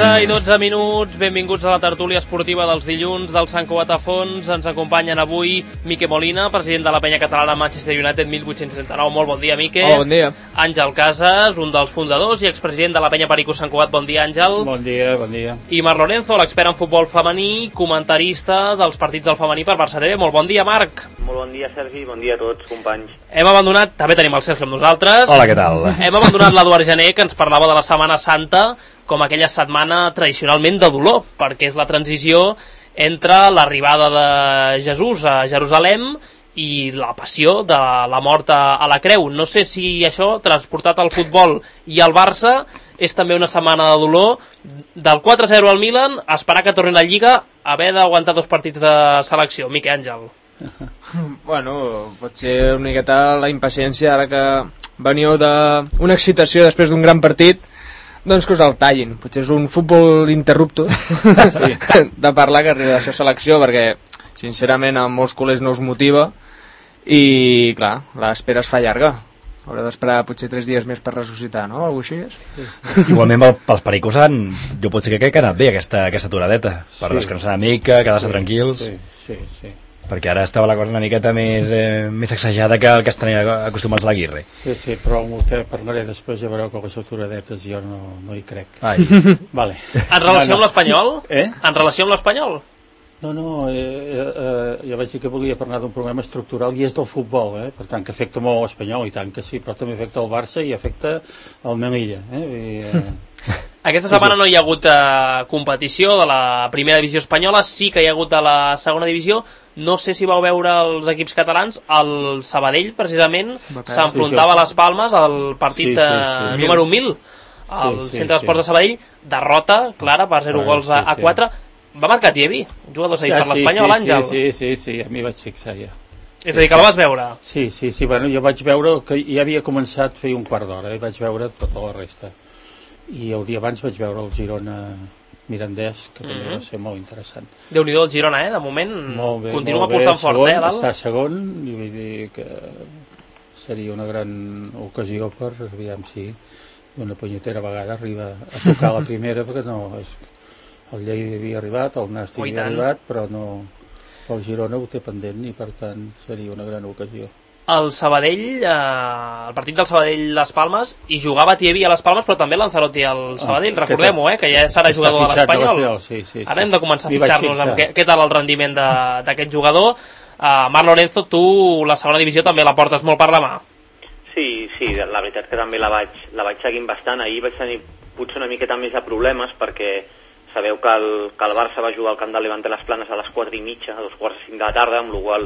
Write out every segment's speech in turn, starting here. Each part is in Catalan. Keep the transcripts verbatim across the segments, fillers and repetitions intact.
onze i dotze minuts, benvinguts a la tertúlia esportiva dels dilluns del Sant Cugat a Fons. Ens acompanyen avui Mique Molina, president de la penya catalana Manchester United mil vuit-cents seixanta-nou. Molt bon dia, Mique. Hola, bon dia. Àngel Casas, un dels fundadors i expresident de la penya Perico Sant Cugat. Bon dia, Àngel. Bon dia, bon dia. I Marc Lorenzo, l'expert en futbol femení, comentarista dels partits del femení per Barça T V. Molt bon dia, Marc. Molt bon dia, Sergi, bon dia a tots, companys. Hem abandonat, també tenim el Sergio amb nosaltres. Hola, què tal? Hem abandonat l'Eduard Gené, que ens parlava de la Setmana Santa com aquella setmana tradicionalment de dolor, perquè és la transició entre l'arribada de Jesús a Jerusalem i la passió de la mort a la creu. No sé si això, transportat al futbol i al Barça, és també una setmana de dolor. Del quatre a zero al Milan, a esperar que torni a la Lliga, haver d'aguantar dos partits de selecció. Miquel Àngel. Bueno, pot ser una miqueta la impaciència ara que veniu d'una excitació després d'un gran partit, doncs que us el tallin. Potser és un futbol interrupto sí. de parlar que arriba a la selecció, perquè sincerament a molts culers no us motiva i clar, l'espera es fa llarga. Haureu d'esperar potser tres dies més per ressuscitar, no? Algú així és? Igualment pels pericos han, jo potser crec que ha anat bé aquesta, aquesta aturadeta, per sí. descansar una mica, quedar-se sí. tranquils. Sí, sí, sí. Perquè ara estava la cosa una miqueta més, eh, més exagerada que el que estan acostumats a l'Aguirre. Sí, sí, però amb el que parlaré després ja veureu que les aturadetes jo no, no hi crec. Ai. Vale. En relació no, no. amb l'Espanyol? Eh? En relació amb l'Espanyol? No, no, eh, eh, ja vaig dir que volia parlar d'un problema estructural i és del futbol, eh? Per tant que afecta molt l'Espanyol, i tant que sí, però també afecta el Barça i afecta el Melilla. Eh? I, eh... Aquesta setmana no hi ha hagut eh, competició de la primera divisió espanyola, sí que hi ha hagut de la segona divisió. No sé si vau veure els equips catalans. El Sabadell, precisament, s'enfrontava a les Palmes al partit sí, sí, sí. número mil al sí, sí, Centre d'Esports sí. de Sabadell. Derrota clara per zero gols a, a quatre. Va marcar Tievi, jugador seguit sí, per l'Espanyol, sí, l'Àngel. Sí, sí, sí, sí, a mi vaig fixar ja. És a dir, que el vas veure? Sí, sí, sí, bueno, jo vaig veure que ja havia començat feia un quart d'hora i vaig veure tota la resta. I el dia abans vaig veure el Girona Mirandès, que també mm-hmm. va ser molt interessant. Déu-n'hi-do el Girona, eh? De moment bé, continua apostant fort, segon, eh? Dalt. Està segon, i vull dir que seria una gran ocasió per, aviam si una punyetera vegada arriba a tocar la primera, perquè no, és, el Lleida havia arribat, el Nàstic havia arribat, però no, el Girona ho té pendent i per tant seria una gran ocasió. El Sabadell, eh, el partit del Sabadell Les Palmes, i jugava Tievi a Les Palmes, però també Lanzarote al Sabadell, ah, recordem-ho, eh, que ja serà jugador de l'Espanyol. Sí, sí, sí. Ara hem de començar a fixar-nos amb què, què tal el rendiment d'aquest jugador. Uh, Marc Lorenzo, tu la segona divisió també la portes molt per la mà. Sí, sí, la veritat que també la vaig, la vaig seguint bastant. Ahir vaig tenir potser una miqueta més de problemes, perquè sabeu que el, que el Barça va jugar al camp del Levante Les Planes a les quatre i mitja, a dos quarts i cinc de la tarda, amb la qual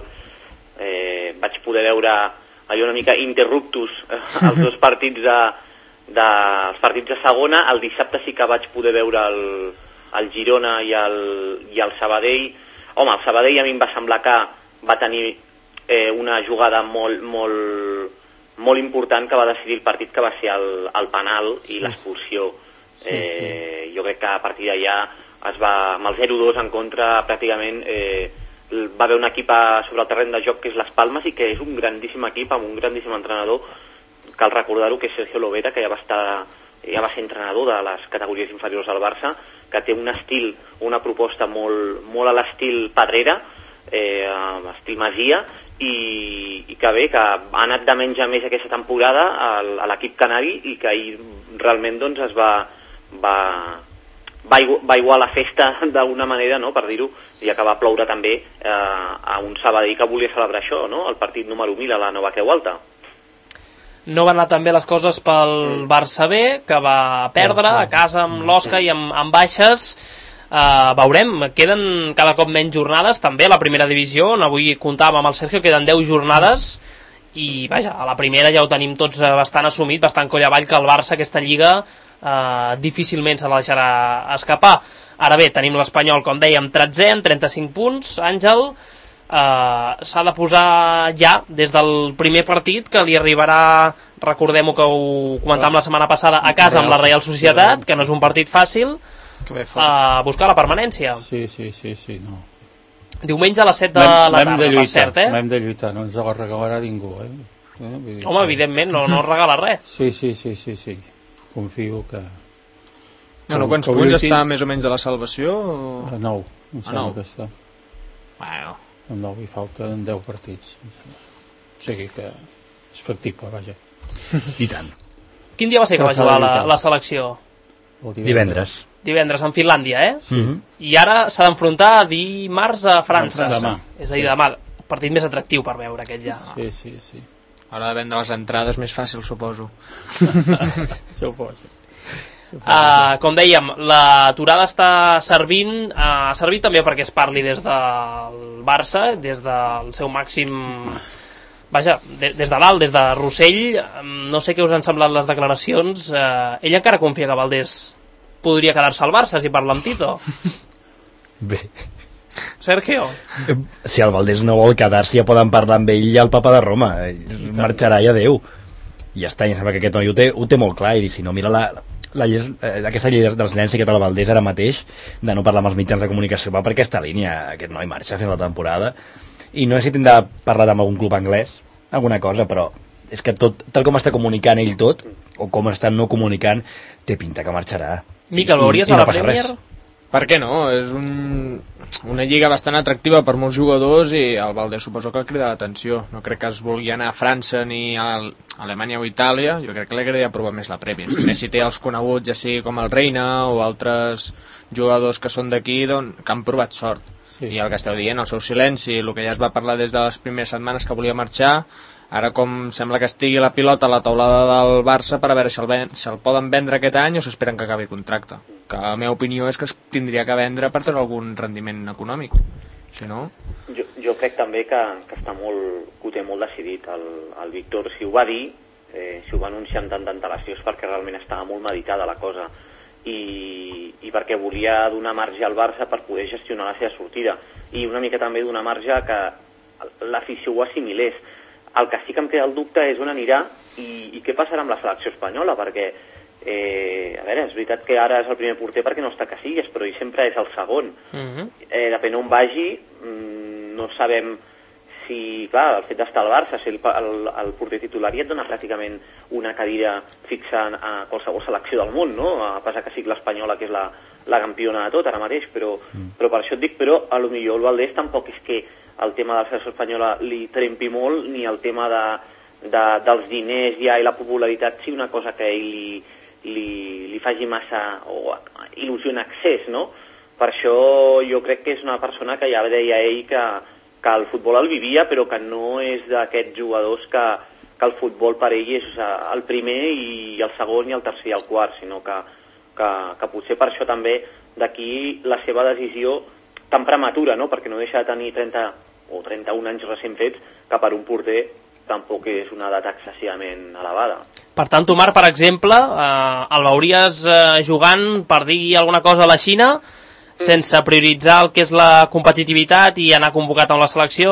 Eh, vaig poder veure allò una mica interruptus eh, els dos partits de, de, els partits de segona. El dissabte sí que vaig poder veure el, el Girona i el, i el Sabadell. Home, el Sabadell a mi em va semblar que va tenir eh, una jugada molt, molt, molt important que va decidir el partit, que va ser el, el penal i l'expulsió. Sí, eh, sí. Jo crec que a partir d'allà es va, amb el zero dos en contra pràcticament eh, va haver un equip sobre el terreny de joc que és Les Palmes, i que és un grandíssim equip amb un grandíssim entrenador. Cal recordar-ho, que és Sergio Lovera, que ja va estar ja va ser entrenador de les categories inferiors del Barça, que té un estil, una proposta molt, molt a l'estil Pedrera, eh, estil Masia, i, i que bé, que ha anat de menys a més aquesta temporada a, a l'equip canari, i que ahir realment doncs, es va, va, va, igual, va igual la festa d'una manera, no?, per dir-ho, ja que va ploure també eh, a un Sabadell que volia celebrar això, no?, el partit número mil a la Nova Creu Alta. No van anar tan bé les coses pel mm. Barça B, que va perdre a casa amb l'Osca i amb, amb baixes. Uh, veurem, queden cada cop menys jornades, també a la primera divisió, on avui comptàvem amb el Sergio, queden deu jornades, i vaja, a la primera ja ho tenim tots bastant assumit, bastant coll avall, que el Barça aquesta lliga uh, difícilment se la deixarà escapar. Ara bé, tenim l'Espanyol, com dèiem, tretzè, amb trenta-cinc punts, Àngel. Uh, s'ha de posar ja des del primer partit, que li arribarà, recordem-ho que ho comentàvem la setmana passada, a casa amb la Reial Societat, que no és un partit fàcil, a buscar la permanència. Sí, sí, sí, sí, no. Diumenge a les set de la tarda, de per cert, eh? Hem de lluitar, no ens la regalarà ningú, eh? eh? Home, evidentment, no, no regala res. Sí, sí, sí, sí, sí. Confio que, No, no, quants punts està més o menys de la salvació? O... A nou, em sembla nou. que està. Bueno. A nou i falten deu partits. O sigui que és factible, vaja. I tant. Quin dia va ser que va jugar la, la selecció? Divendres. Divendres, en Finlàndia, eh? Mm-hmm. I ara s'ha d'enfrontar dimarts a França. Demà. És a dir, demà. Partit més atractiu per veure aquest ja. Sí, sí, sí. Ara de vendre les entrades més fàcil, suposo. Suposo. Uh, com dèiem, l'aturada està servint, uh, ha servit també perquè es parli des del Barça, des del seu màxim, vaja, de, des de dalt, des de Rossell. No sé què us han semblat les declaracions. Uh, ell encara confia que Valdés podria quedar-se al Barça si parla amb Tito. Bé, Sergio, si el Valdés no vol quedar-se, ja poden parlar amb ell i el papa de Roma. Ell marxarà i adeu. I ja està, ja sembla que aquest noi ho té, ho té molt clar. I si no, mira la, la llei, aquesta llei del silenci que té el Valdés ara mateix, de no parlar amb els mitjans de comunicació, va per aquesta línia. Aquest noi marxa fent la temporada. I no sé si tindrà parlat amb algun club anglès, alguna cosa, però és que tot, tal com està comunicant ell tot, o com està no comunicant, té pinta que marxarà. Miquel, veuries a la Premier? Per què no? És un, una lliga bastant atractiva per molts jugadors i el Valdés suposo que el crida l'atenció. No crec que es vulgui anar a França ni a Alemanya o Itàlia. Jo crec que li agradaria provar més la Premier. Més si té els coneguts, ja sigui com el Reina o altres jugadors que són d'aquí, doncs, que han provat sort. Sí. I el que esteu dient, el seu silenci, el que ja es va parlar des de les primeres setmanes que volia marxar, ara com sembla que estigui la pilota a la taulada del Barça per a veure si el, ven si el poden vendre aquest any o s'esperen que acabi contracte, que la meva opinió és que es tindria que vendre per tenir algun rendiment econòmic, si no... Jo, jo crec també que, que està molt, que ho té molt decidit el, el Víctor. Si ho va dir, eh, si ho va anunciar amb tanta antelació és perquè realment estava molt meditada la cosa i, i perquè volia donar marge al Barça per poder gestionar la seva sortida i una mica també donar marge que l'afició ho assimilés. El que sí que em queda el dubte és on anirà i, i què passarà amb la selecció espanyola, perquè, eh, a veure, és veritat que ara és el primer porter perquè no està Casillas, però ell sempre és el segon. Uh-huh. eh, depèn on vagi, mmm, no sabem si, clar, el fet d'estar al Barça, ser el, el, el porter titular ja et dona pràcticament una cadira fixa a qualsevol selecció del món, no? A pesar que sigui l'espanyola, que és la, la campiona de tot ara mateix, però, mm. però per això et dic, però a lo millor el Valdés tampoc és que el tema de la selecció espanyola li trempi molt, ni el tema de, de, dels diners ja i la popularitat sigui una cosa que ell li, li, li faci massa o il·lusió en excés, no? Per això jo crec que és una persona que ja deia ell que, que el futbol el vivia, però que no és d'aquests jugadors que, que el futbol per ell és el primer i el segon i el tercer i el quart, sinó que, que, que potser per això també d'aquí la seva decisió tan prematura, no? Perquè no deixa de tenir trenta o trenta-un anys recent fets, que per un porter tampoc és una edat excessivament elevada. Per tant, Omar, per exemple, eh, el veuries eh, jugant, per dir alguna cosa, a la Xina, mm. sense prioritzar el que és la competitivitat i anar convocat amb la selecció?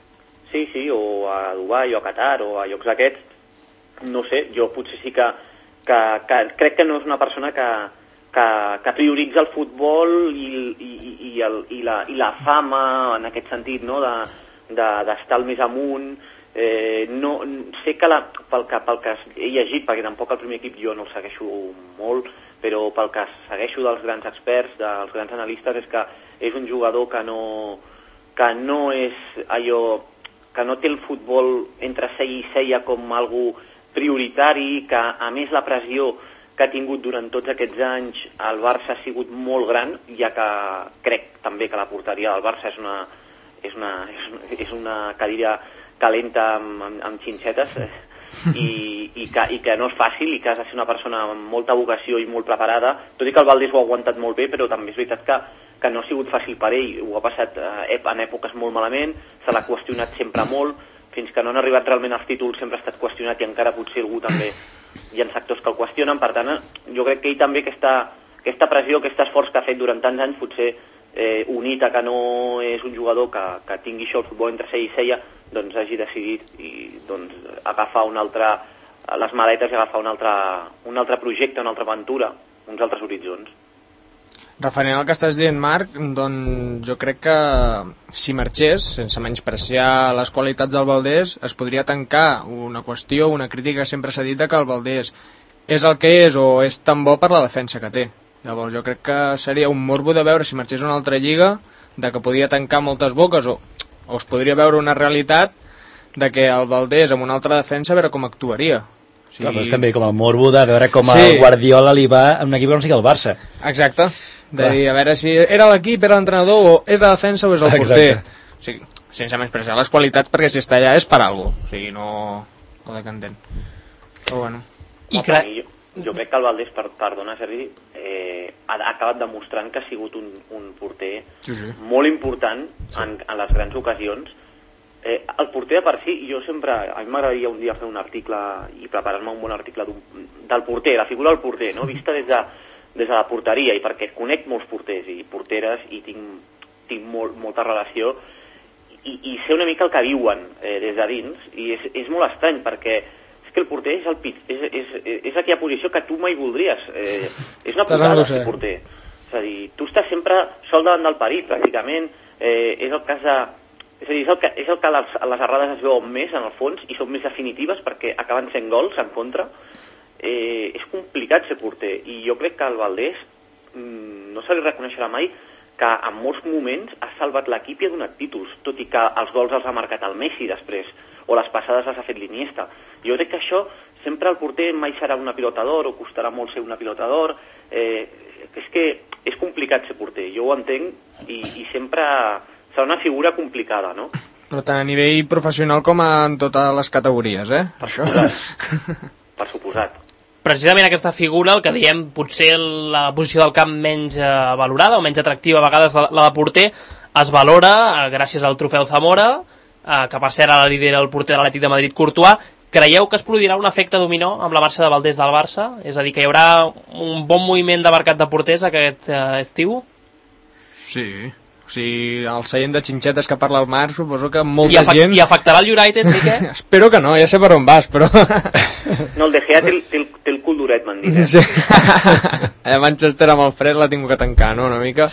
Sí, sí, o a Dubai o a Qatar o a llocs d'aquests. No sé, jo potser sí que, que, que crec que no és una persona que Que, que prioritza el futbol i, i, i, el, i, la, i la fama en aquest sentit, no? de, de, d'estar el més amunt. Eh, no, sé que, la, pel que pel que he llegit, perquè tampoc el primer equip jo no el segueixo molt, però pel que segueixo dels grans experts, dels grans analistes, és que és un jugador que no, que no és allò, que no té el futbol entre ceia i ceia com algú prioritari, que a més la pressió que ha tingut durant tots aquests anys el Barça ha sigut molt gran, ja que crec també que la porteria del Barça és una, és una, és una, és una cadira calenta amb, amb, amb xinxetes eh? I, i, que, i que no és fàcil i que has de ser una persona amb molta vocació i molt preparada, tot i que el Valdés ho ha aguantat molt bé, però també és veritat que, que no ha sigut fàcil per ell, ho ha passat eh, en èpoques molt malament, se l'ha qüestionat sempre molt, fins que no han arribat realment els títols sempre ha estat qüestionat i encara potser algú també hi ha sectors que el qüestionen. Per tant, jo crec que ell també aquesta, aquesta pressió, aquest esforç que ha fet durant tants anys, potser eh, unit a que no és un jugador que, que tingui això el futbol entre ceia i ceia, doncs hagi decidit i, doncs, agafar un altre, les maletes i agafar un altre, un altre projecte, una altra aventura, uns altres horitzons. Referent al que estàs dient, Marc, doncs jo crec que si marxés, sense menyspreciar les qualitats del Valdés, es podria tancar una qüestió, una crítica que sempre s'ha dit que el Valdés és el que és o és tan bo per la defensa que té. Llavors jo crec que seria un morbo de veure si marxés a una altra lliga, de que podia tancar moltes boques, o, o es podria veure una realitat de que el Valdés amb una altra defensa a veure com actuaria. O sigui... Clar, però és també com el morbo de veure com sí. el Guardiola li va en un equip que no sigui el Barça. Exacte, de Clar. dir a veure si era l'equip, era l'entrenador, o és la defensa o és el porter. O sigui, sense menysprear les qualitats, perquè si està allà és per alguna cosa, o sigui, no... no que entén. Però bueno. I cre... jo, jo crec que el Valdés, per, perdona Sergi, eh, ha, ha acabat demostrant que ha sigut un, un porter sí, sí. molt important sí. en, en les grans ocasions. Eh, el porter per si, jo sempre, a mi m'agradaria un dia fer un article i preparar-me un bon article del porter, la figura del porter, no? Vista des de, des de la porteria, i perquè conec molts porters i porteres i tinc, tinc molt, molta relació, i, i sé una mica el que viuen eh, des de dins, i és, és molt estrany perquè és que el porter és, el pit, és, és, és aquella posició que tu mai voldries, eh, és una putada ser porter, és a dir, tu estàs sempre sol davant del perill pràcticament, eh, és el cas de... És a dir, és el que, és el que les, les errades es veuen més en el fons i són més definitives perquè acaben sent gols en contra. Eh, és complicat ser porter, i jo crec que el Valdés mmm, no se li reconeixerà mai que en molts moments ha salvat l'equip i ha donat títols, tot i que els gols els ha marcat el Messi després, o les passades les ha fet l'Iniesta. Jo crec que això, sempre el porter mai serà una pilota d'or, o costarà molt ser una pilota d'or. Eh, és que és complicat ser porter, jo ho entenc, i, i sempre serà una figura complicada, no? Però tant a nivell professional com en totes les categories, eh? Per suposat. Per suposat. Precisament aquesta figura, el que diem, potser la posició del camp menys eh, valorada o menys atractiva, a vegades la, la de porter, es valora eh, gràcies al trofeu Zamora, eh, que per cert ara lidera el porter de l'Atlètic de Madrid, Courtois. Creieu que es produirà un efecte dominó amb la marxa de Valdés del Barça? És a dir, que hi haurà un bon moviment de mercat de porters aquest eh, estiu? Sí. O sigui, el seient de xinxetes que parla el Marc, suposo que molta I afect, gent... I afectarà el United, Miquel? Espero que no, ja sé per on vas, però... No, el De Gea té el, té el, té el cul duret, m'han dit, eh? Sí. A Manchester amb el fred l'ha tingut que tancar, no?, una mica.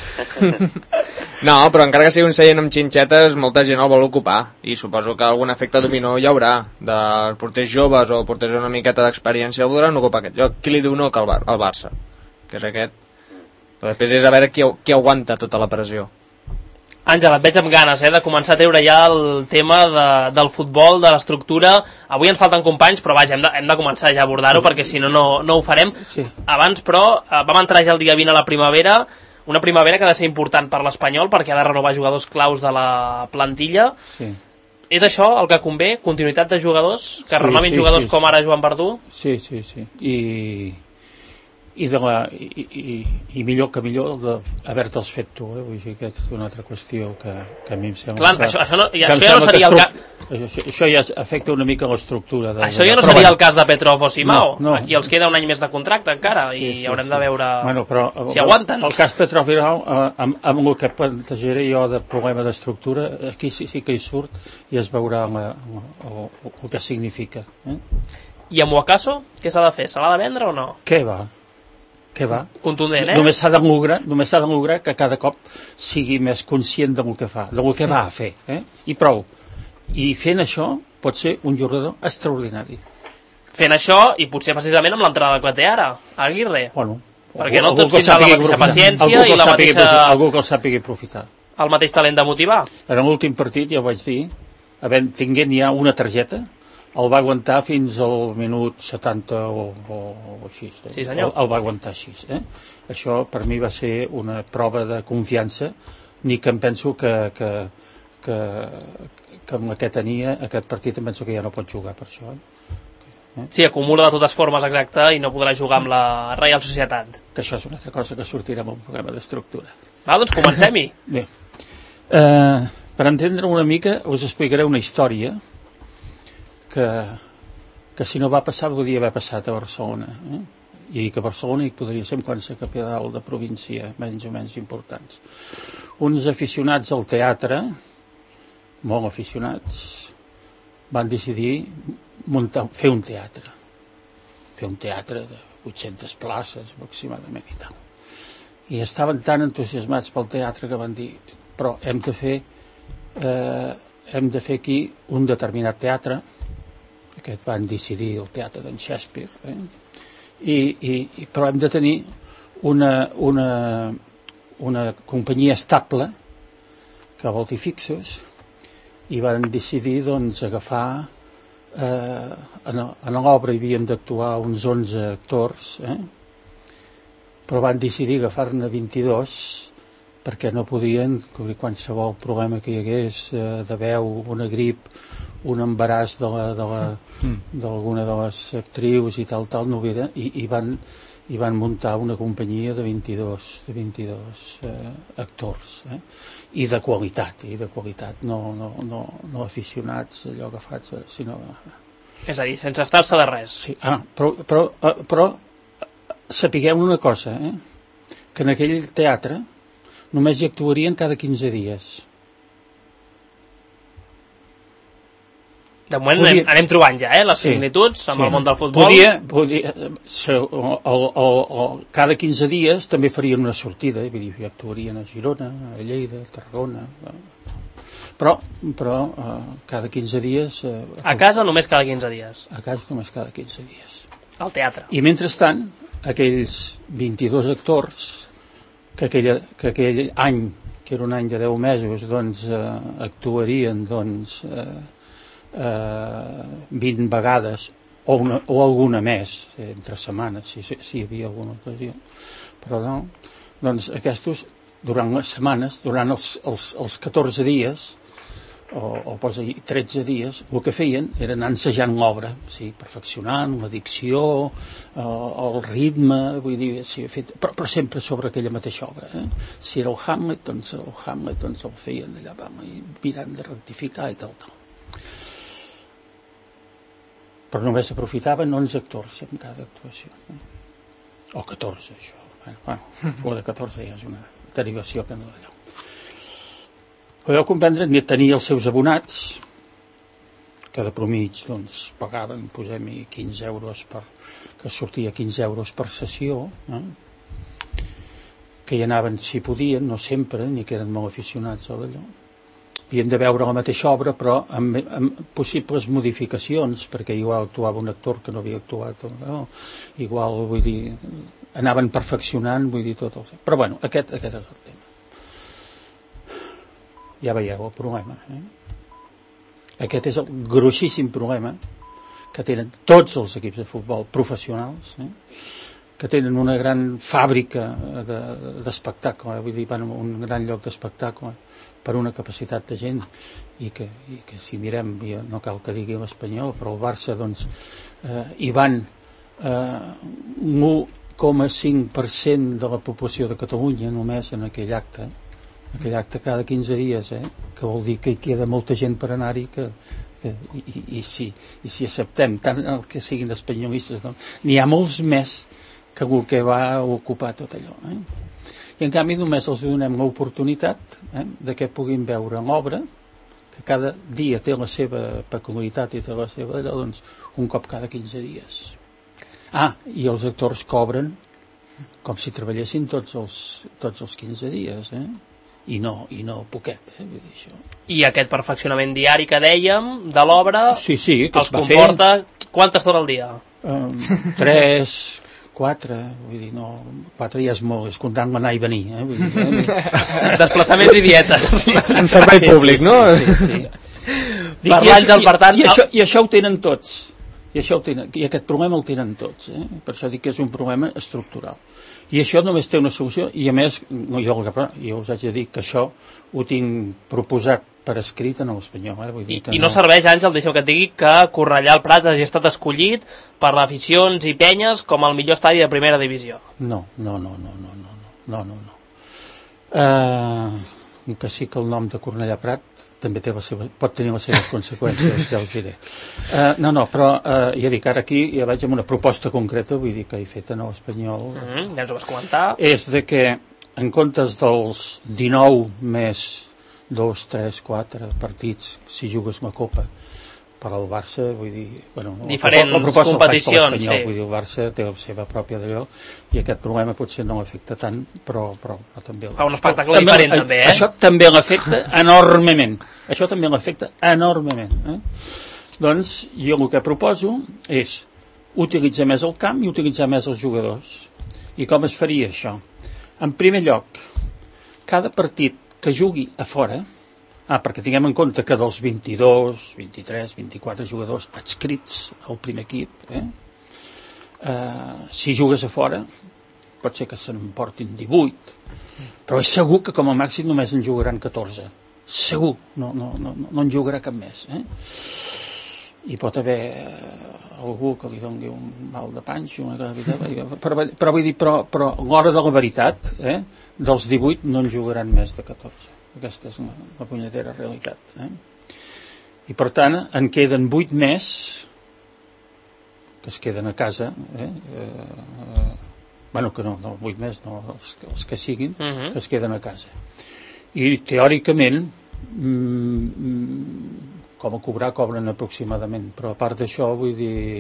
No, però encara que sigui un seient amb xinxetes, molta gent el vol ocupar, i suposo que algun efecte dominó hi haurà, dels porters joves o porters una miqueta d'experiència voldran ocupar aquest lloc. Qui li diu no que el, Bar el Barça? Que és aquest. Però després és a veure qui, qui aguanta tota la pressió. Àngel, et veig amb ganes eh, de començar a treure ja el tema de, del futbol, de l'estructura. Avui ens falten companys, però vaja, hem de, hem de començar ja a abordar-ho, perquè si no, no, no ho farem. Sí. Abans, però, vam entrar ja el dia vint a la primavera, una primavera que ha de ser important per l'Espanyol, perquè ha de renovar jugadors claus de la plantilla. Sí. És això el que convé? Continuïtat de jugadors? Que sí, renovin sí, jugadors sí, com ara Joan Verdú? Sí, sí, sí. I... I, de la, i, i, i millor que millor haver-te'ls fet tu, eh? Vull dir que és una altra qüestió que, que a mi em sembla Clar, que, això, això, no, ja, que això ja no seria el cas això, això ja afecta una mica l'estructura de, això ja no però seria bueno, el cas de Petrov o Simao, no, no. Aquí els queda un any més de contracte encara, sí, i sí, haurem sí. de veure bueno, però, si aguanten. El cas Petrov i Simao, amb, amb el que plantejaré jo de problema d'estructura, aquí sí, sí que hi surt i es veurà la, el, el, el que significa, eh? I amb Wakaso, què s'ha de fer? Se l'ha de vendre o no? Què va? Què va? Contundent, eh? Només s'ha de lograr, només s'ha de lograr que cada cop sigui més conscient del que fa, del que va a fer, eh? I prou. I fent això pot ser un jugador extraordinari. Fent això, i potser precisament amb l'entrada que té ara, Aguirre. Bueno, perquè no tots tindran la mateixa paciència i la mateixa... Algú que el sàpiga aprofitar. El mateix talent de motivar. En l'últim partit, ja ho vaig dir, havent, tinguent ja una targeta, el va aguantar fins al minut setanta o, o, o així. Eh? Sí, senyor. El, el va aguantar així. Eh? Això per mi va ser una prova de confiança, ni que em penso que, que, que, que amb la que tenia aquest partit em penso que ja no pot jugar per això. Eh? Sí, acumula de totes formes, exacte, i no podrà jugar amb la Reial Societat. Que això és una altra cosa que sortirà amb un programa d'estructura. Va, doncs comencem-hi. Bé, eh, per entendre una mica us explicaré una història que, que si no va passar podria haver passat a Barcelona, eh? I que a Barcelona hi podria ser quan la capital de província menys o menys importants. Uns aficionats al teatre, molt aficionats, van decidir muntar, fer un teatre fer un teatre de vuit-centes places aproximadament i tal, i estaven tan entusiasmats pel teatre que van dir, però hem de fer eh, hem de fer aquí un determinat teatre. Aquest van decidir el teatre d'en Shakespeare, eh? I, i, i, però hem de tenir una, una, una companyia estable, que vol dir fixos, i van decidir doncs, agafar eh, en, en l'obra hi havien d'actuar uns onze actors, eh? Però van decidir agafar-ne vint-i-dos perquè no podien cobrir qualsevol problema que hi hagués eh, de veu, una grip, un embaràs de la, de la, d'alguna de les actrius i tal, tal, no havia, i, i, van, i van muntar una companyia de vint-i-dos, de vint-i-dos eh, actors, eh? I de qualitat, i de qualitat, no, no, no, no aficionats, allò agafats, sinó... És a dir, sense estar-se de res. Sí, ah, però, però, però sapigueu una cosa, eh? Que en aquell teatre només hi actuarien cada quinze dies. De moment Podia... anem, anem trobant ja, eh, les sí, similituds amb sí. el món del futbol. Podia, podia, el, el, el, el, cada quinze dies també farien una sortida, eh? Vull dir, hi actuarien a Girona, a Lleida, a Tarragona... Però, però eh, cada quinze dies... Eh, a casa només cada quinze dies. A casa només cada quinze dies. Al teatre. I mentrestant, aquells vint-i-dos actors que, aquella, que aquell any, que era un any de deu mesos, doncs eh, actuarien doncs, eh, eh, vint vegades o, una, o alguna més, entre setmanes, si, si hi havia alguna ocasió. Però no, doncs aquests, durant les setmanes, durant els, els, els catorze dies, o, o posa ahí, tretze dies, el que feien era anar ensejant l'obra, sí, perfeccionant la dicció, eh, el ritme, vull dir, sí, fet, però, però sempre sobre aquella mateixa obra. Eh? Si era el Hamlet, doncs el Hamlet doncs el feien allà, vam, i mirant de rectificar i tal, tal. Però només aprofitaven onze actors en cada actuació. Eh? O catorze, això. Bueno, bueno, o de catorze ja és una derivació que no d'allò. Podeu comprendre, ni tenia els seus abonats, que de promig doncs, pagaven, posem-hi quinze euros per, que sortia quinze euros per sessió, eh? Que hi anaven si podien, no sempre, ni que eren molt aficionats a d'allò. Havien de veure la mateixa obra, però amb, amb possibles modificacions, perquè igual actuava un actor que no havia actuat, no? Igual, vull dir, anaven perfeccionant, vull dir, tot el... Però bueno, aquest, aquest és el tema. Ja veieu el problema. Eh? Aquest és el grossíssim problema que tenen tots els equips de futbol professionals, eh? Que tenen una gran fàbrica de, d'espectacle, vull dir, van a un gran lloc d'espectacle per una capacitat de gent i que, i que si mirem, no cal que digui l'Espanyol, però el Barça doncs, eh, hi van eh, l'u coma cinc per cent de la població de Catalunya només en aquell acte, aquell acte cada quinze dies, eh? Que vol dir que hi queda molta gent per anar-hi que, que, i, i, i, si, i si acceptem tant el que siguin espanyolistes, no? N'hi ha molts més que el que va ocupar tot allò, eh? I en canvi només els donem l'oportunitat, eh, de que puguin veure l'obra, que cada dia té la seva peculiaritat i té la seva, doncs, un cop cada quinze dies. Ah, i els actors cobren com si treballessin tots els, tots els quinze dies, eh? I no, i no poquet, eh? Vull dir això. I aquest perfeccionament diari que dèiem de l'obra, sí, sí, que els comporta fer... quanta estona al dia? Um, tres, quatre, vull dir, no, quatre ja és molt, és comptant l'anar i venir, eh? Vull dir, eh? Desplaçaments i dietes. Sí, sí, en servei sí, públic, sí, no? Sí, sí, sí. Dic, per l'Àngel, per tant... I, i, això, I això ho tenen tots. I, això ho tenen, I aquest problema el tenen tots, eh? Per això dic que és un problema estructural. I això només té una solució, i a més, no, jo, jo us haig de dir que això ho tinc proposat per escrit en l'Espanyol. Eh? Vull dir que I, I no, no serveix, Àngel, deixeu que et digui, que Cornellà al Prat hagi estat escollit per l'aficions i penyes com el millor estadi de primera divisió. No, no, no, no, no, no, no, no, no. Uh, que sí que el nom de Cornellà Prat també té la seva, pot tenir les seves conseqüències, ja us diré. Uh, no, no, però uh, ja dic, ara aquí ja vaig amb una proposta concreta, vull dir que he fet en l'Espanyol. Mm -hmm, ja ens ho vas comentar. És de que, en comptes dels dinou més dos, tres, quatre partits, si jugues la Copa, per al Barça, vull dir... Bueno, diferents la proposta competicions, sí. Sí. Vull dir, el Barça té la seva pròpia d'allò, i aquest problema potser no l'afecta tant, però, però, però també... Fa un espectacle també, diferent, també, eh? Això també l'afecta enormement. Això també l'afecta enormement. Eh? Doncs, jo el que proposo és utilitzar més el camp i utilitzar més els jugadors. I com es faria això? En primer lloc, cada partit que jugui a fora, ah, perquè tinguem en compte que dels vint-i-dos, vint-i-tres, vint-i-quatre jugadors adscrits al primer equip, eh? Uh, si jugues a fora, pot ser que se n'emportin divuit, però és segur que com a màxim només en jugaran catorze. Segur, no, no, no, no en jugarà cap més. Eh? Hi pot haver algú que li doni un mal de panxo, però, però vull dir, però, però a l'hora de la veritat, eh, dels divuit no en jugaran més de catorze. Aquesta és la, la punyetera realitat. Eh? I per tant, en queden vuit més que es queden a casa, eh? Eh, bueno, que no, no vuit més, no, els, els que siguin, uh-huh. que es queden a casa. I teòricament, mm, com a cobrar, cobren aproximadament, però a part d'això, vull dir,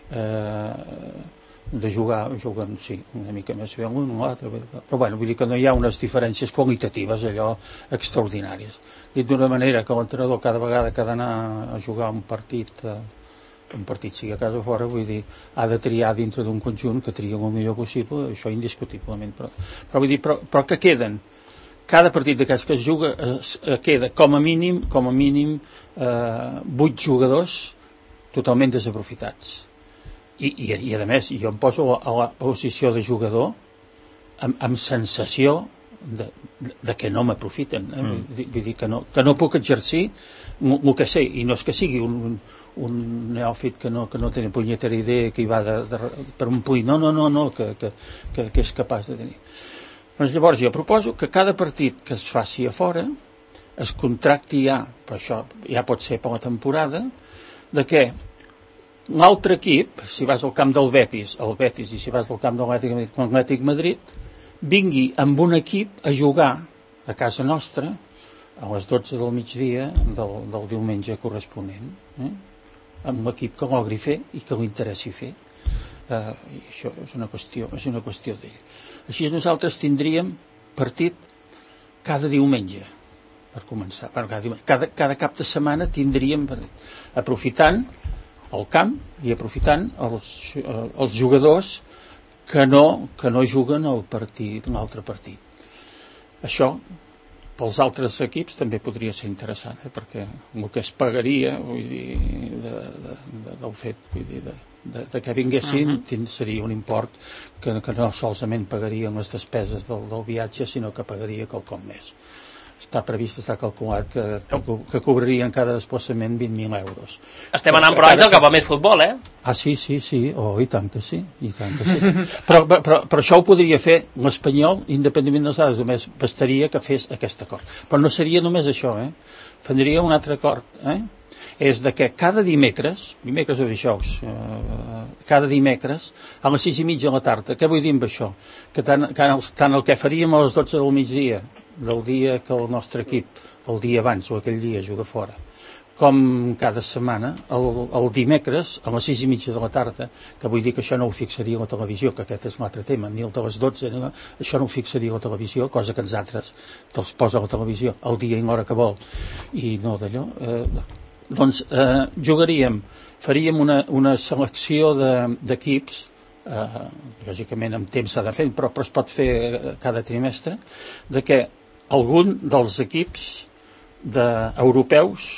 eh, de jugar, juguen, sí, una mica més bé l'un o l'altre, però bueno, vull dir que no hi ha unes diferències qualitatives allò extraordinàries. Dit d'una manera que l'entrenador cada vegada que ha d'anar a jugar un partit, eh, un partit sigui a casa o fora, vull dir, ha de triar dintre d'un conjunt que tria el millor possible, això indiscutiblement, però, però vull dir, però, però que queden, cada partit d'aquests que es juga es, eh, queda com a mínim, com a mínim eh, vuit jugadors totalment desaprofitats. I, i, i a més, jo em poso a la posició de jugador amb, amb sensació de, de, de que no m'aprofiten, eh? mm. vull, vull dir que no, que no puc exercir el que sé, i no és que sigui un, un, un neòfit que no, que no té ni punyetera idea, que hi va de, de, per un punt, no, no, no, no que, que, que, que és capaç de tenir. Doncs llavors jo proposo que cada partit que es faci a fora es contracti ja, però això ja pot ser per la temporada, de què l'altre equip, si vas al camp del Betis, el Betis, i si vas al camp de l'Atlètic Madrid, vingui amb un equip a jugar a casa nostra a les dotze del migdia del, del diumenge corresponent, eh? amb l'equip que l'ogri fer i que li interessi fer. Uh, i això és una qüestió, és una qüestió d'ell. Així nosaltres tindríem partit cada diumenge, per començar. Cada, cada, cada cap de setmana tindríem partit, aprofitant el camp i aprofitant els, uh, els jugadors que no, que no juguen el partit, l'altre partit. Això pels altres equips també podria ser interessant, eh? Perquè el que es pagaria, vull dir, de, de, de, del fet, vull dir, de, de, de que vinguessin, uh-huh. seria un import que, que no solament pagarien les despeses del, del viatge, sinó que pagaria quelcom més. Està previst, està calculat que, que, que cobrarien cada desplaçament vint mil euros. Estem anant, però, Àngel, cap a més futbol, eh? Ah, sí, sí, sí, oh, i tant que sí, i tant que sí. però, però, però això ho podria fer l'Espanyol, independentment de les dades, només bastaria que fes aquest acord. Però no seria només això, eh? Faria un altre acord, eh? És de que cada dimecres, dimecres o dijous, eh, cada dimecres, a les sis i mitja de la tarda, què vull dir amb això? Que tant, que tant el que faríem a les dotze del migdia, del dia que el nostre equip, el dia abans o aquell dia juga fora, com cada setmana, el, el dimecres a les sis i mitja de la tarda, que vull dir que això no ho fixaria a la televisió, que aquest és l'altre tema, ni el de les dotze, ni la, això no ho fixaria a la televisió, cosa que ens altres te'ls posa a la televisió el dia i l'hora que vol, i no d'allò. Eh, doncs eh, jugaríem, faríem una, una selecció d'equips, de, eh, lògicament amb temps s'ha de fer, però, però es pot fer cada trimestre, de que algun dels equips de, europeus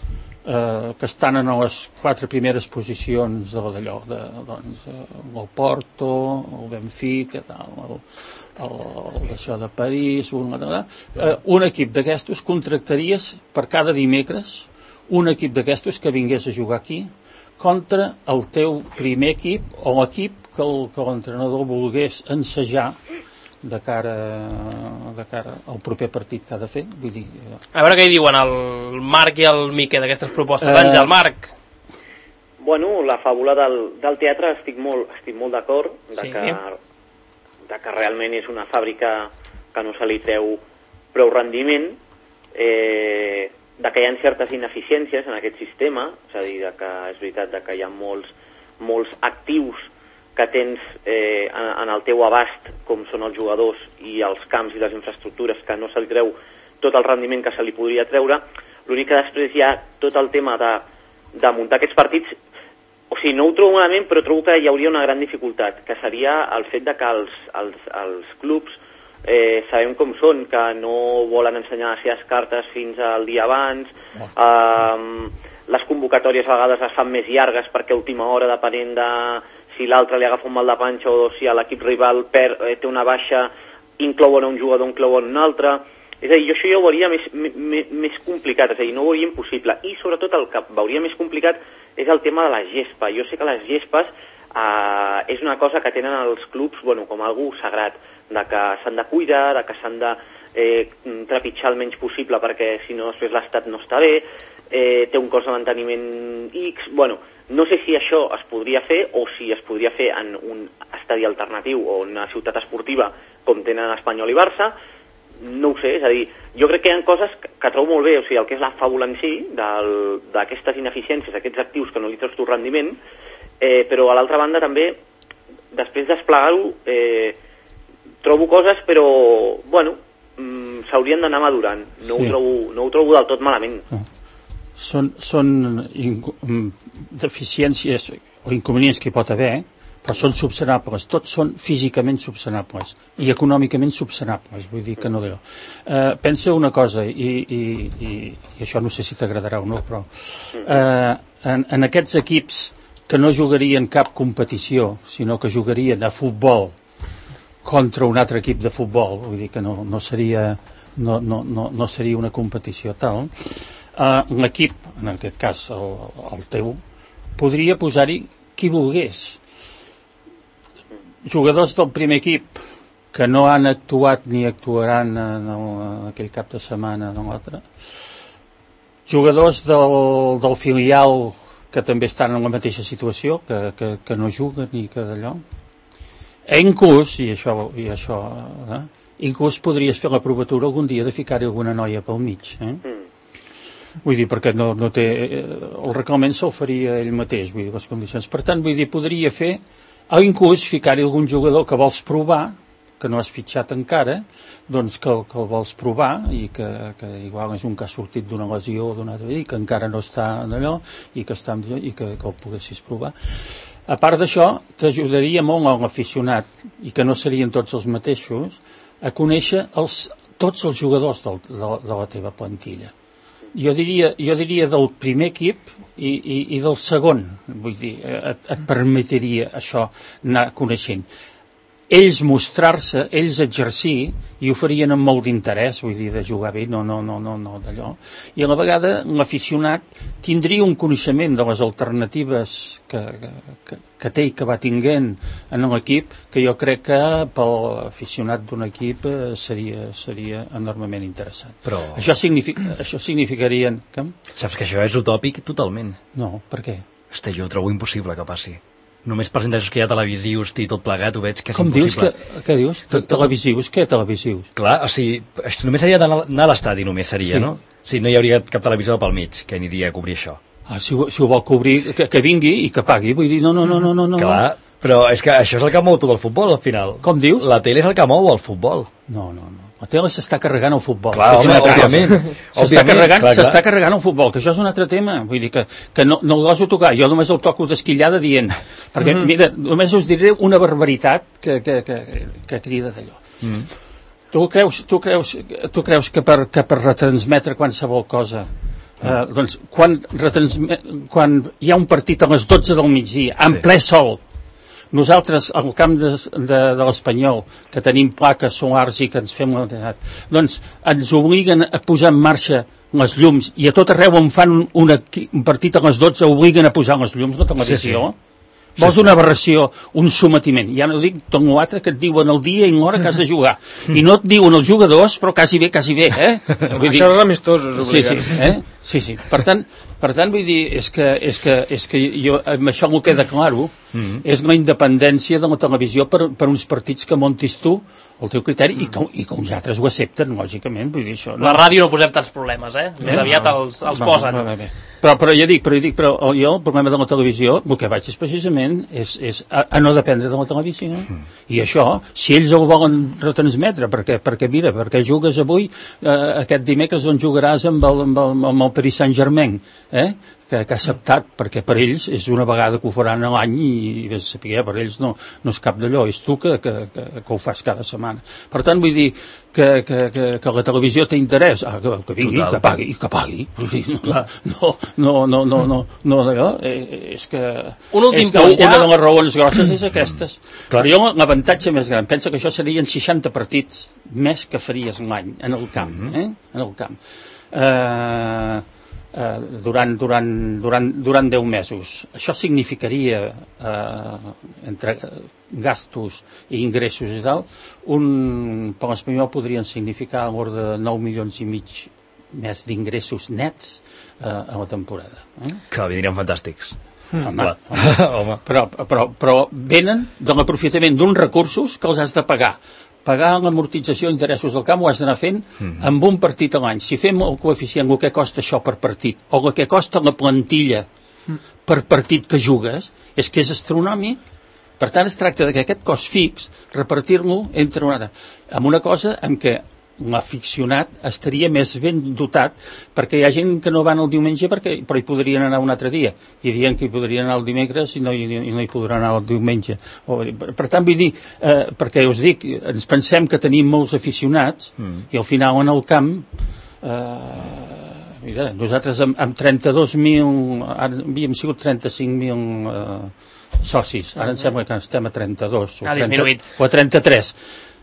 eh, que estan en les quatre primeres posicions de d'allò, de, doncs, el Porto, el Benfica, tal, el, el, el d'això de París, un, eh, un equip d'aquestos contractaries per cada dimecres un equip d'aquestos que vingués a jugar aquí contra el teu primer equip o l'equip que l'entrenador volgués ensejar de cara, de cara al proper partit que ha de fer. Vull dir, eh... A veure què hi diuen el Marc i el Mique d'aquestes propostes. Eh... Àngel, Marc. Bueno, la fàbula del, del teatre estic molt, estic molt d'acord de, sí. que, de que realment és una fàbrica que no se li treu prou rendiment, eh, de que hi ha certes ineficiències en aquest sistema, és a dir, de que és veritat de que hi ha molts, molts actius que tens eh, en, en el teu abast, com són els jugadors i els camps i les infraestructures, que no se li treu tot el rendiment que se li podria treure. L'únic que després hi ha tot el tema de, de muntar aquests partits o sigui, no ho trobo malament, però trobo que hi hauria una gran dificultat, que seria el fet de que els, els, els clubs eh, sabem com són, que no volen ensenyar les seves cartes fins al dia abans, eh, les convocatòries a vegades es fan més llargues perquè a última hora, depenent de si l'altre li agafa un mal de panxa o si l'equip rival per, eh, té una baixa, inclouen un jugador, inclouen un altre. És a dir, jo això ja ho veuria més, més, més complicat, és a dir, no ho veuria impossible. I sobretot el que veuria més complicat és el tema de la gespa. Jo sé que les gespes eh, és una cosa que tenen els clubs, bueno, com algú sagrat, de que s'han de cuidar, de que s'han de eh, trepitjar el menys possible perquè si no després l'estat no està bé, eh, té un cost de manteniment X, bueno, no sé si això es podria fer o si es podria fer en un estadi alternatiu o una ciutat esportiva com tenen Espanyol i Barça, no ho sé, és a dir, jo crec que hi ha coses que, que trobo molt bé, o sigui, el que és la fàbula en si, d'aquestes ineficiències, aquests actius que no li treus tu rendiment, eh, però a l'altra banda també, després desplegar-ho, eh, trobo coses, però, bueno, mm, s'haurien d'anar madurant, no, sí. ho trobo, no ho trobo del tot malament. No. Són, són deficiències o inconvenients que hi pot haver, però són subsanables, tots són físicament subsanables i econòmicament subsanables, vull dir que no diu. Eh, pensa una cosa, i, i, i, i això no sé si t'agradarà o no, però eh, en, en aquests equips que no jugarien cap competició, sinó que jugarien a futbol contra un altre equip de futbol, vull dir que no, no, seria, no, no, no, no seria una competició tal, eh, l'equip, en aquest cas el, el teu, podria posar-hi qui volgués. Jugadors del primer equip que no han actuat ni actuaran en, el, en aquell cap de setmana de l'altre, jugadors del, del filial que també estan en la mateixa situació, que, que, que no juguen ni que d'allò, e inclús, i això, i això eh, inclús podries fer la provatura algun dia de ficar-hi alguna noia pel mig, eh? Vull dir, perquè no, no té, el reglament se'l faria ell mateix, vull dir, les condicions. Per tant, vull dir, podria fer o inclús ficar-hi algun jugador que vols provar, que no has fitxat encara, doncs que, que el vols provar i que, que igual és un que ha sortit d'una lesió o d'una altra, i que encara no està en allò i que, està, i que, que el poguessis provar. A part d'això, t'ajudaria molt a l'aficionat, i que no serien tots els mateixos, a conèixer els, tots els jugadors del, de, de la teva plantilla. Jo diria, jo diria del primer equip i, i, i del segon, vull dir, et, et permetria això anar coneixent. Ells mostrar-se, ells exercir, i ho farien amb molt d'interès, vull dir, de jugar bé, no, no, no, no, no d'allò. I a la vegada l'aficionat tindria un coneixement de les alternatives que, que, que té i que va tinguent en l'equip, que jo crec que pel aficionat d'un equip seria, seria enormement interessant. Però... Això, significa, això significaria... Que... Saps que això és utòpic totalment. No, per què? Hosti, jo ho trobo impossible que passi. Només percentatges que hi ha televisius i tot plegat, ho veig que és Com impossible. Com dius? Que, què dius? Tot, televisius? Què televisius? Clar, o sigui, només seria d'anar a l'estadi, només seria, sí. No? O sigui, no hi hauria cap televisió pel mig que aniria a cobrir això. Ah, si ho, si ho vol cobrir, que, que vingui i que pagui, vull dir, no, no, no, no, no. Clar, però és que això és el que mou tot el futbol, al final. Com dius? La tele és el que mou el futbol. No, no, no. La tele s'està carregant el futbol. Clar, home, òbviament. S'està carregant, s'està carregant el futbol, que això és un altre tema. Vull dir que, que no, no el goso tocar. Jo només el toco d'esquillada dient. Perquè, mm. mira, només us diré una barbaritat que, que, que, que crida d'allò. Mm. Tu creus, tu creus, tu creus que, per, que per retransmetre qualsevol cosa, mm. eh, doncs, quan, quan hi ha un partit a les dotze del migdia, en sí. ple sol, nosaltres al camp de, de, de l'Espanyol, que tenim plaques solars i que ens fem la... doncs ens obliguen a posar en marxa les llums, i a tot arreu on fan un, un, un partit a les dotze obliguen a posar les llums, no televisió. Sí, sí. Vols una aberració, un sometiment. Ja no dic tot l'altre que et diuen el dia i l'hora que has de jugar. I no et diuen els jugadors, però quasi bé, quasi bé. Eh? Vull dir... Això és amistosos, obligant. Sí, sí, eh? sí, sí. Per tant, per tant, vull dir, és que, és que, és que jo, amb això m'ho queda claro, mm-hmm. és la independència de la televisió per, per uns partits que montis tu, el teu criteri, mm. i, que, i que uns altres ho accepten, lògicament. Vull dir, això, no? La ràdio no posem tants problemes, eh? Més eh? aviat els, els va, posen. Va, va, va. Però, però ja dic, però ja dic, però jo el problema de la televisió, el que vaig és precisament és, és a, a no dependre de la televisió. Mm. I això, si ells ho volen retransmetre, perquè, perquè mira, perquè jugues avui, eh, aquest dimecres on jugaràs amb el, amb el, amb el Paris Saint-Germain, eh? que, que ha acceptat, perquè per ells és una vegada que ho faran a l'any i, i vés a saber, per ells no, no és cap d'allò, és tu que, que, que, que ho fas cada setmana. Per tant, vull dir que, que, que, que la televisió té interès, ah, que, que vingui, Total. que pagui, que pagui. No, no, no, no, no, no d'allò, eh, és que, un últim és que punt, una ja... de les raons grosses és aquestes. Clar. Però jo l'avantatge més gran, penso que això serien seixanta partits més que faries l'any en el camp, eh? En el camp. Eh... Uh, durant, durant, durant, durant deu mesos. Això significaria, uh, entre gastos i ingressos i tal, un, per l'Espanyol podrien significar a l'ordre de nou milions i mig més d'ingressos nets uh, a la temporada. Eh? Que vindrien fantàstics. Mm. Home, home. Però, però, però venen de l'aprofitament d'uns recursos que els has de pagar. Pagar l'amortització d'interessos del camp ho has d'anar fent mm-hmm. amb un partit a l'any. Si fem el coeficient, el que costa això per partit, o el que costa la plantilla mm. per partit que jugues, és que és astronòmic. Per tant, es tracta de que aquest cost fix, repartir-lo entre una altra. Amb una cosa en què l'aficionat estaria més ben dotat, perquè hi ha gent que no van el diumenge perquè, però hi podrien anar un altre dia, i diuen que hi podrien anar el dimecres i no, i, i no hi podran anar el diumenge. O, per, per tant, vull dir, eh, perquè us dic, ens pensem que tenim molts aficionats mm. i al final en el camp eh, mira, nosaltres amb, amb trenta-dos mil havíem sigut trenta-cinc mil eh, socis, ara em sembla que estem a trenta-dos o, trenta, o a trenta-tres.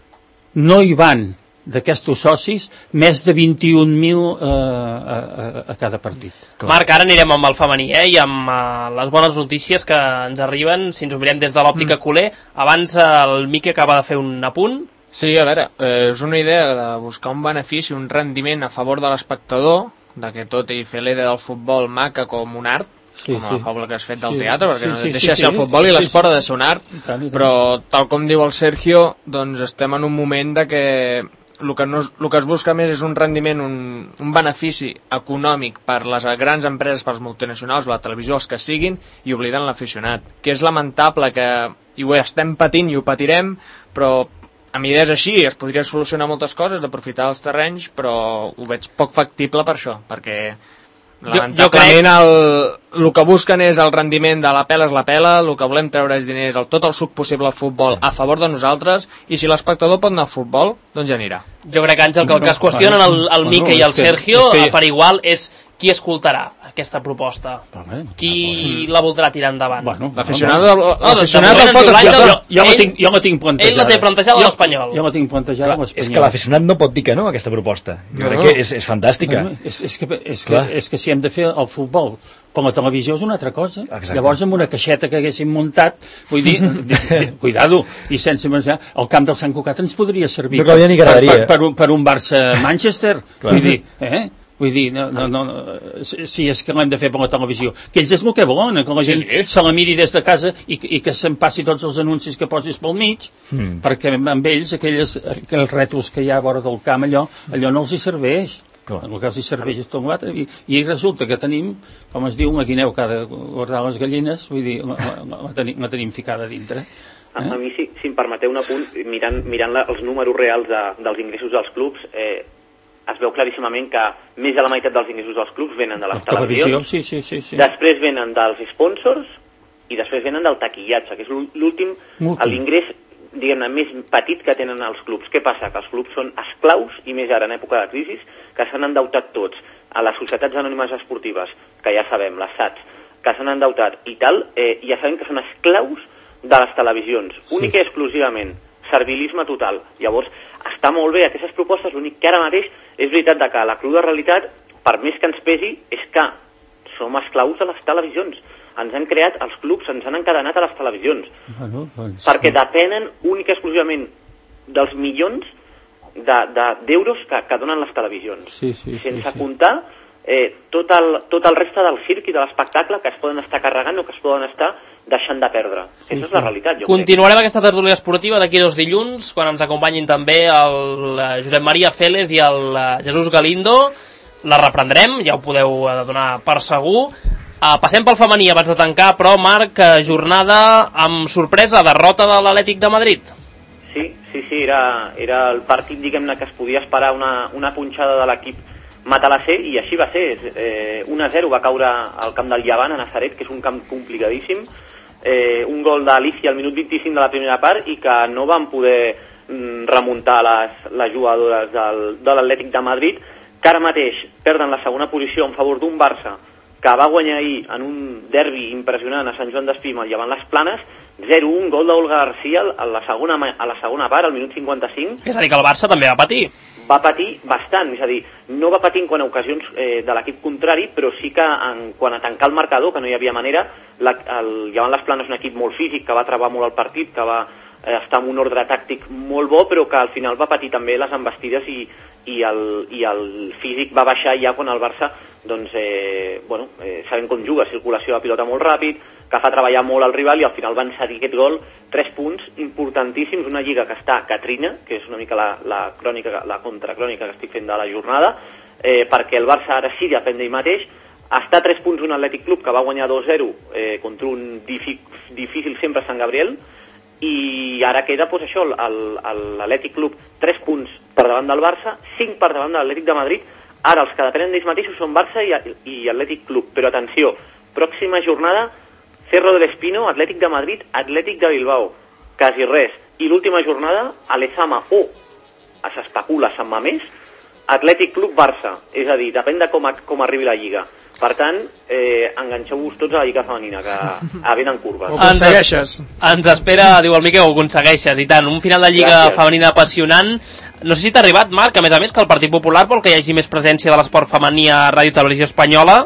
No hi van d'aquests socis, més de vint-i-un mil eh, a, a, a cada partit. Clar. Marc, ara anirem amb el femení, eh, i amb uh, les bones notícies que ens arriben, si ens ho mirem des de l'òptica mm. culer. Abans el Miqui acaba de fer un apunt. Sí, a veure, eh, és una idea de buscar un benefici, un rendiment a favor de l'espectador, de que tot i fer l'idea del futbol maca com un art, sí, com la sí. fabula que has fet del sí. teatre, perquè sí, no sí, deixa sí, ser el futbol sí, i l'esport sí, sí. ha de ser un art, I tant, i tant. Però tal com diu el Sergio, doncs estem en un moment de que el que, no, el que es busca més és un rendiment, un, un benefici econòmic per les grans empreses, per les multinacionals, la televisió, els que siguin, i obliden l'aficionat. Que és lamentable que, i ho estem patint i ho patirem, però amb idees així es podria solucionar moltes coses, d'aprofitar els terrenys, però ho veig poc factible per això, perquè lamentablement el, el que busquen és el rendiment de la pela és la pela, el que volem treure és diners, el, tot el suc possible al futbol sí. a favor de nosaltres, i si l'espectador pot anar al futbol, doncs ja anirà. Jo crec, Àngel, que el que es qüestionen el, el Miqui i el Sergio que... per igual és qui escoltarà aquesta proposta, qui la voldrà tirar endavant. Bueno, l'aficionat del pot escoltar. Jo la tinc, jo la tinc plantejada. Ell la té plantejada a l'Espanyol. Jo la tinc plantejada a l'Espanyol. És que l'aficionat no pot dir que no a aquesta proposta. Jo crec que és, és fantàstica. És, és, que, és, que, és que si hem de fer el futbol per la televisió és una altra cosa. Exacte. Llavors amb una caixeta que haguéssim muntat, vull dir, cuidado, i sense menjar, el camp del Sant Cugat ens podria servir no per, per, per, per, un, per un Barça-Manchester. Vull dir, eh? Vull dir, no, no, no, si és que l'hem de fer per la televisió, que ells és el que volen, que la gent sí, sí. se la miri des de casa i, i que se'n passi tots els anuncis que posis pel mig, mm. perquè amb ells aquelles, aquells rètols que hi ha a vora del camp, allò, allò no els hi serveix. Clar. El que els hi serveix és tot l'altre, i, i resulta que tenim, com es diu, una guineu que ha de guardar les gallines, vull dir, la, la, la, tenim, la tenim ficada dintre. Eh? A mi, si, si em permeteu un apunt, mirant, mirant la, els números reals de, dels ingressos dels clubs, eh, es veu claríssimament que més de la meitat dels ingressos dels clubs venen de les la televisions, sí, sí, sí, sí. després venen dels sponsors i després venen del taquillatge, que és l'últim, l'ingrés, diguem-ne, més petit que tenen els clubs. Què passa? Que els clubs són esclaus, i més ara en època de crisi, que s'han endeutat tots a les societats anònimes esportives, que ja sabem, les S A Ts, que s'han endeutat i tal, eh, ja sabem que són esclaus de les televisions, sí. únic i exclusivament, servilisme total. Llavors, està molt bé aquestes propostes, l'únic que ara mateix és veritat que la cruda realitat, per més que ens pesi, és que som esclaus de les televisions. Ens han creat, els clubs ens han encadenat a les televisions. Bueno, doncs... perquè depenen únic i exclusivament dels milions d'euros de, de, que, que donen les televisions. Sí, sí, sense sí, sí. comptar eh, tot, el, tot el reste del circ i de l'espectacle que es poden estar carregant o que es poden estar deixant de perdre. Sí, Aquesta sí. és la realitat, jo Continuarem crec. aquesta tertúlia esportiva d'aquí dos dilluns, quan ens acompanyin també el Josep Maria Félez i el Jesús Galindo. La reprendrem, ja ho podeu donar per segur. Uh, passem pel femení abans de tancar, però Marc, jornada amb sorpresa, derrota de l'Atlètic de Madrid. Sí, sí, sí, era, era el partit, diguem-ne, que es podia esperar una, una punxada de l'equip Matalassé, i així va ser. Eh, un a zero va caure al camp del Llevant, a Nazaret, que és un camp complicadíssim. Eh, un gol d'Alicia al minut vint-i-cinc de la primera part i que no van poder mm, remuntar les, les jugadores del, de l'Atlètic de Madrid, que ara mateix perden la segona posició en favor d'un Barça que va guanyar ahir en un derbi impressionant a Sant Joan d'Espí al Llevant les Planes, zero un, gol d'Olga García a la segona, a la segona part, al minut cinquanta-cinc. És a dir, que el Barça també va patir. Va patir bastant, és a dir, no va patir en quant a ocasions eh, de l'equip contrari, però sí que en quant a tancar el marcador, que no hi havia manera, la, el Llevant les Planes és un equip molt físic, que va treballar molt el partit, que va eh, estar en un ordre tàctic molt bo, però que al final va patir també les embestides i, i, el, i el físic va baixar ja quan el Barça, doncs, eh, bueno, eh, sabem com juga, circulació de pilota molt ràpid, que fa treballar molt el rival i al final van cedir aquest gol, tres punts importantíssims, una lliga que està Catrina, que és una mica la, la, crònica, la contracrònica que estic fent de la jornada, eh, perquè el Barça ara sí depèn d'ell mateix, està a tres punts un Atlètic Club que va guanyar dos zero eh, contra un difícil sempre Sant Gabriel, i ara queda pues, això, l'Atlètic Club tres punts per davant del Barça, cinc per davant de l'Atlètic de Madrid. Ara els que depenen d'ells mateixos són Barça i, i Atlètic Club, però atenció, pròxima jornada Cerro del Espino, Atlètic de Madrid, Atlètic de Bilbao, quasi res, i l'última jornada Alezama o s'especula Sant Mamés, Atlètic Club Barça, és a dir, depèn de com, a, com arribi la Lliga. Per tant, eh, enganxeu-vos tots a la Lliga Femenina, que a venen curves. Ho aconsegueixes. Ens, ens espera, diu el Miquel, ho aconsegueixes, i tant, un final de Lliga Gràcies. Femenina apassionant. No sé si t'ha arribat, Marc, a més a més, que el Partit Popular vol que hi hagi més presència de l'esport femení a Ràdio Televisió Espanyola,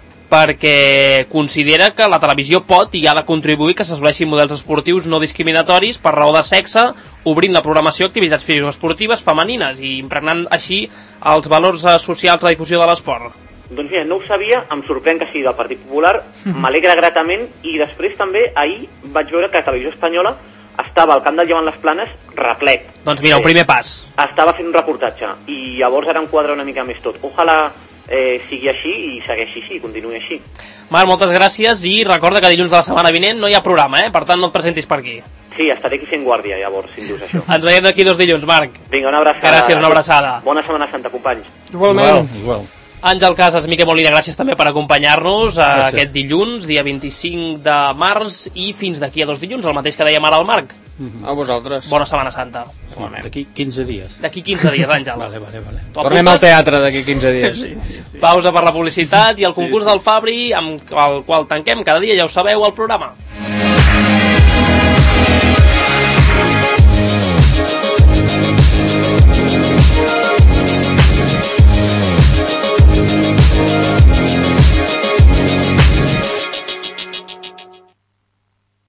perquè considera que la televisió pot i ha de contribuir que s'assoleixin models esportius no discriminatoris per raó de sexe, obrint la programació a activitats físico-esportives femenines i impregnant així els valors socials de la difusió de l'esport. Doncs mira, no ho sabia, em sorprèn que sigui del Partit Popular, m'alegra gratament, i després també ahir vaig veure que la Televisió Espanyola estava al camp del Llevant les Planes replet. Doncs mira, un primer pas. Estava fent un reportatge, i llavors ara em quadra una mica més tot. Ojalà eh, sigui així i segueixi així, continuï així. Marc, moltes gràcies, i recorda que dilluns de la setmana vinent no hi ha programa, eh? Per tant no et presentis per aquí. Sí, estaré aquí fent guàrdia, llavors, si em dius això. Ens veiem d'aquí dos dilluns, Marc. Vinga, una abraçada. Gràcies, una abraçada. Bona Setmana Santa, companys. Igualment. Igual, igual. Àngel Casas, Miquel Molina, gràcies també per acompanyar-nos a aquest dilluns, dia vint-i-cinc de març, i fins d'aquí a dos dilluns, el mateix que dèiem ara al Marc. Mm-hmm. A vosaltres. Bona Setmana Santa. Sí, d'aquí quinze dies. D'aquí quinze dies, Àngel. Vale, vale, vale. Tornem al teatre d'aquí quinze dies. Sí, sí, sí. Pausa per la publicitat i el concurs sí, sí. del Fabri, amb el qual tanquem cada dia, ja ho sabeu, el programa.